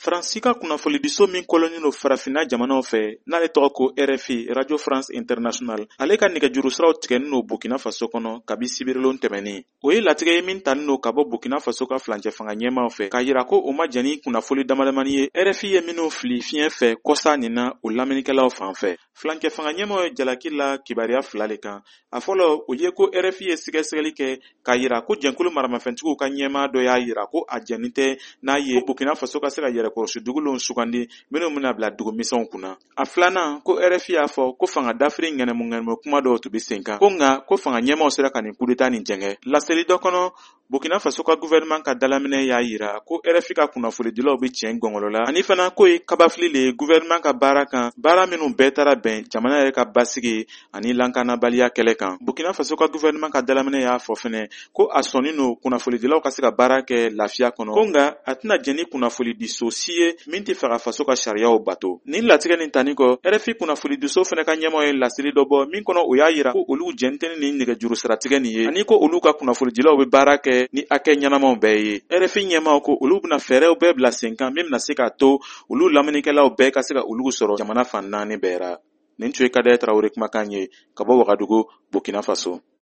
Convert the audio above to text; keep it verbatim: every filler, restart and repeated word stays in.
Faransi ka kunnafonidiso min kɔlɔnnen no farafina jamanaw fɛ n'ale tɔgɔ ko R F I Radio France International ale ka nɛgɛjuru siraw tigɛnnen no Burkina Faso kɔnɔ kabi sibirilen tɛmɛnen. O ye latigɛ ye min tannen no ka bɔ Burkina Faso ka flancɛ fanga ɲɛmaaw fɛ k'a yira ko o ma jan ni kunnafoni damadamani ye R F I ye minnu fili fiɲɛ fɛ kɔsa nin na o lamɛnnikɛlaw fan fɛ. Flancɛ fanga ɲɛmaaw ye jalaki la kibaruya fila le kan. A fɔlɔ o ye ko R F I ye sɛgɛsɛgɛli kɛ k'a yira ko jɛnkulu maramafɛntigiw ka ɲɛmaa dɔ y'a yira ko a jɛnnen tɛ n'a ye Burkina Faso ka se ka yɛrɛkɔrɔsi dugulenw sugandi minnu bɛna bila dugumisɛnw kunna. A filanan ko R F I y'a fɔ ko fanga dafiri ŋɛnɛmu ŋɛnɛmu kuma dɔw tun bɛ sen kan ko nka ko fanga ɲɛmaaw sera ka nin coup d'état nin jɛngɛ. Laseli dɔ kɔnɔ Burkina Faso ka gouvernement ka dalaminɛ y'a yira ko R F I ka kunnafonidilaw bɛ tiɲɛ gɔngɔlɔ la ani fana ko ye kabafili le ye gouvernement ka baara kan baara minnu bɛɛ taara bɛn jamana yɛrɛ ka basigi ani lankanabaliya kɛlɛ kan. Burkina Faso ka gouvernement ka dalaminɛ y'a fɔ fɛnɛ ko a sɔnnen no kunnafonidilaw ka se ka baara kɛ lafiya kɔnɔ ko nka a tɛna jɛn ni kunnafonidiso si ye min tɛ fɛ ka faso ka sariyaw bato. Nin latigɛ nin tani kɔ R F I kunnafonidiso fɛnɛ ka ɲɛmaaw ye laseli dɔ bɔ min kɔnɔ o y'a yira ko olu jɛn tɛ ni nɛgɛjuru siratigɛ nin ye ani ko olu ka kunnafonidilaw bɛ baara kɛ ni hakɛ ɲɛnamaw bɛɛ ye. R F I ɲɛmaaw ko olu bɛna fɛɛrɛw bɛɛ bila sen kan min bɛna se k'a to olu lamɛnnikɛlaw bɛɛ ka se ka olu sɔrɔ jamana fan naani bɛɛ ra. Nin tun ye Kadaye Tarawele kumakan ye ka bɔ Wagadugu, Burkina Faso.